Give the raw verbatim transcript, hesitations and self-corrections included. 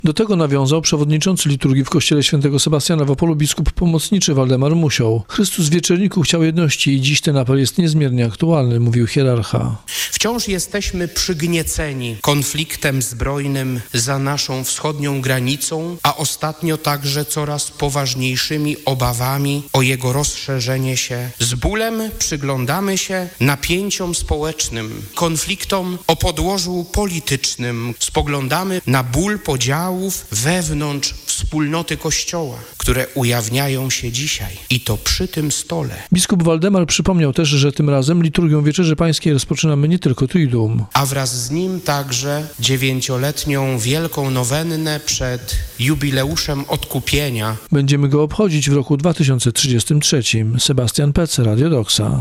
Do tego nawiązał przewodniczący liturgii w kościele świętego Sebastiana w Opolu biskup pomocniczy Waldemar Musioł. Chrystus w wieczerniku chciał jedności i dziś ten apel jest niezmiernie aktualny, mówił hierarcha. Wciąż jesteśmy przygnieceni konfliktem zbrojnym za naszą wschodnią granicą, a ostatnio także coraz poważniejszymi obawami o jego rozszerzenie się. Z bólem przyglądamy się napięciom społecznym, konfliktom o podłożu politycznym. Spoglądamy na ból podziałów wewnątrz wspólnoty Kościoła, które ujawniają się dzisiaj i to przy tym stole. Biskup Waldemar przypomniał też, że tym razem liturgią Wieczerzy Pańskiej rozpoczynamy nie tylko Triduum, a wraz z nim także dziewięcioletnią wielką nowennę przed jubileuszem odkupienia. Będziemy go obchodzić w roku dwa tysiące trzydziestym trzecim. Sebastian Pec, Radio Doxa.